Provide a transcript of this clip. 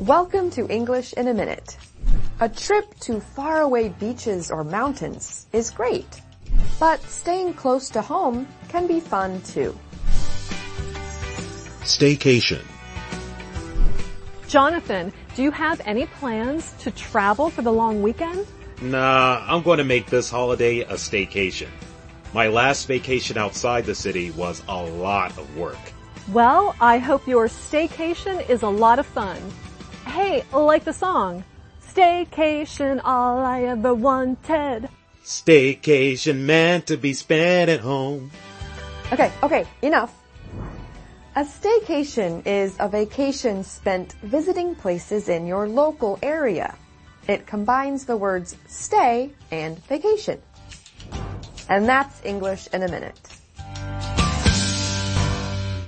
Welcome to English in a Minute. A trip to faraway beaches or mountains is great, but staying close to home can be fun too. Staycation. Jonathan, do you have any plans to travel for the long weekend? Nah, I'm going to make this holiday a staycation. My last vacation outside the city was a lot of work. Well, I hope your staycation is a lot of fun. Hey, like the song, Staycation, all I ever wanted. Staycation meant to be spent at home. Okay, enough. A staycation is a vacation spent visiting places in your local area. It combines the words stay and vacation. And that's English in a Minute.